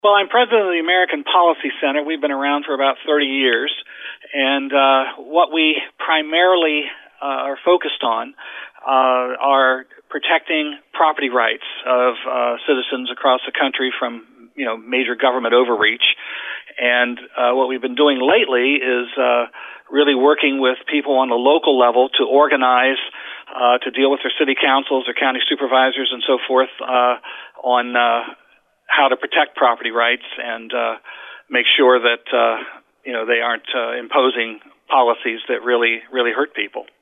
Well, I'm president of the American Policy Center. We've been around for about 30 years, and what we primarily are focused on are protecting property rights of citizens across the country from major government overreach. And what we've been doing lately is really working with people on the local level to organize, to deal with their city councils, their county supervisors, and so forth on how to protect property rights and make sure that they aren't imposing policies that really hurt people.